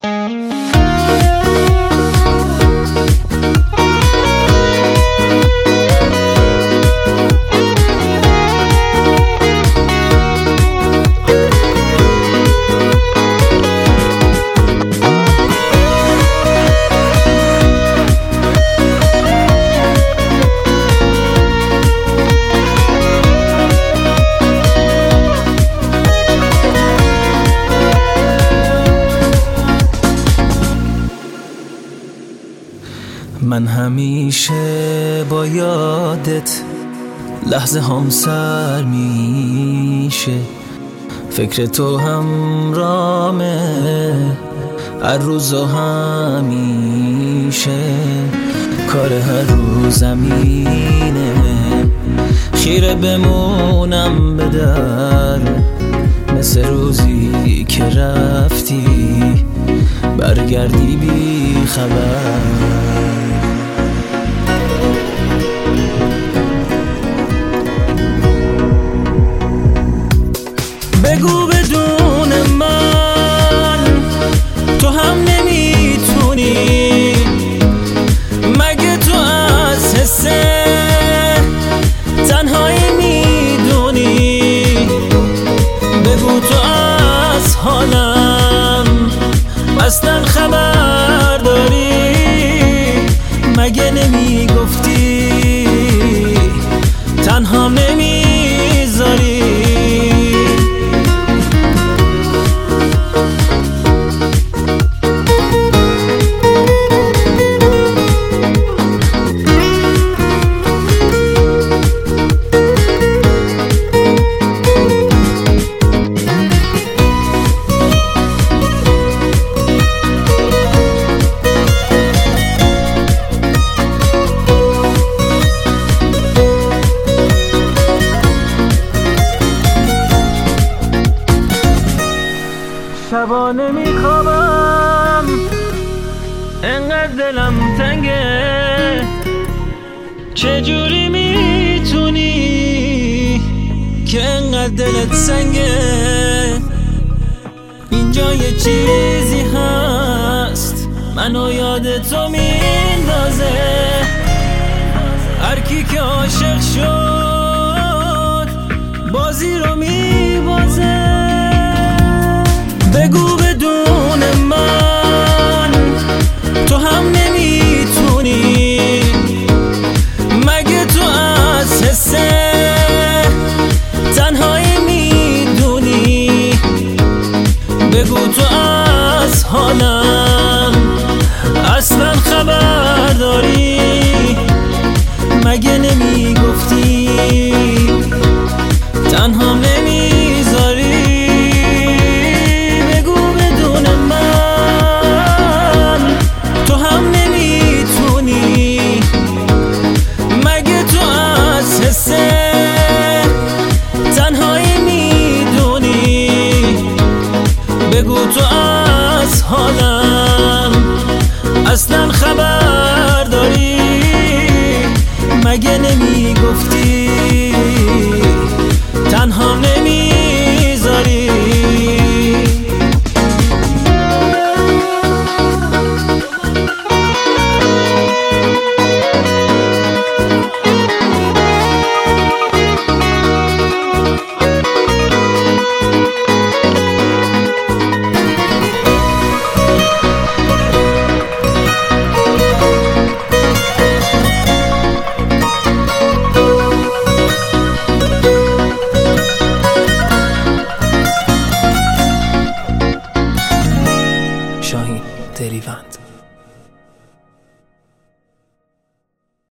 من همیشه با یادت لحظه هم سر میشه، فکر تو همرامه هر روز و همیشه، کار هر روزمینه خیره بمونم به در، مثل روزی که رفتی برگردی بی خبر. بگو بدون من تو هم نمیتونی، مگه تو از حس تنهایی میدونی؟ بگو تو از حالم اصلا خبر داری، مگه نمیگفتی تنها نمیذاری؟ شبانه میخوابم انقدر دلم تنگه، چجوری میتونی که انقدر دلت سنگه؟ اینجا یه چیزی هست منو یاد تو میندازه، هر کی که عاشق شد بازی رو میبازه. بگو بدون من تو هم نمیتونی، مگه تو از حس تنهایی میدونی؟ بگو تو از حالم اصلا خبر داری، مگه نمیگفتی تنها نمیذاری؟ تنهایی میدونی؟ بگو تو از حالم اصلا خبر داری، مگه نمیگفتی تنها نمیذاری؟ شاهین دریوند.